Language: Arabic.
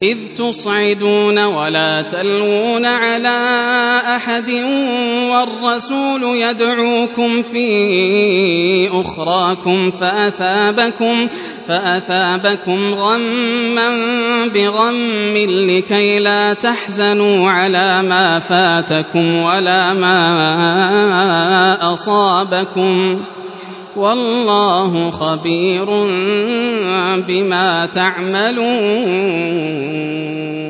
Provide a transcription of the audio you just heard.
إذ تصعدون ولا تلوون على أحد والرسول يدعوكم في أخراكم فأثابكم غما بغم لكي لا تحزنوا على ما فاتكم ولا ما أصابكم والله خبير بما تعملون.